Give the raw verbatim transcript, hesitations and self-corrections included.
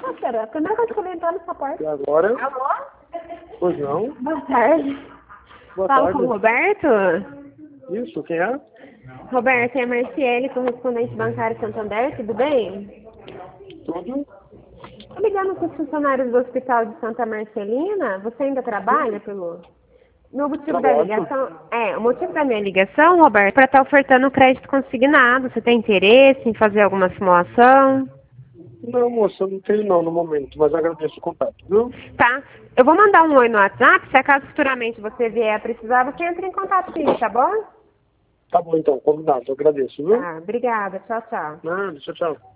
Parceira, a primeira coisa que eu vim entrar nessa porta. E agora? Alô? Pois não? Boa tarde. Boa Fala tarde. com o Roberto? Isso, quem é? Roberto, é a Marciele, correspondente bancário Santander, tudo bem? Tudo? Tô ligando para os funcionários do Hospital de Santa Marcelina. Você ainda trabalha pelo... No motivo da Trabalho. ligação... É, o motivo da minha ligação, Roberto, para estar ofertando crédito consignado. Você tem interesse em fazer alguma simulação? Não, moça, não tenho não no momento, mas agradeço o contato, viu? Tá. Eu vou mandar um oi no WhatsApp. Se acaso futuramente você vier a precisar, você entra em contato comigo, tá bom? Tá bom então, combinado, eu agradeço, viu? Tá, obrigada. Tchau, tchau. Nada, tchau, tchau.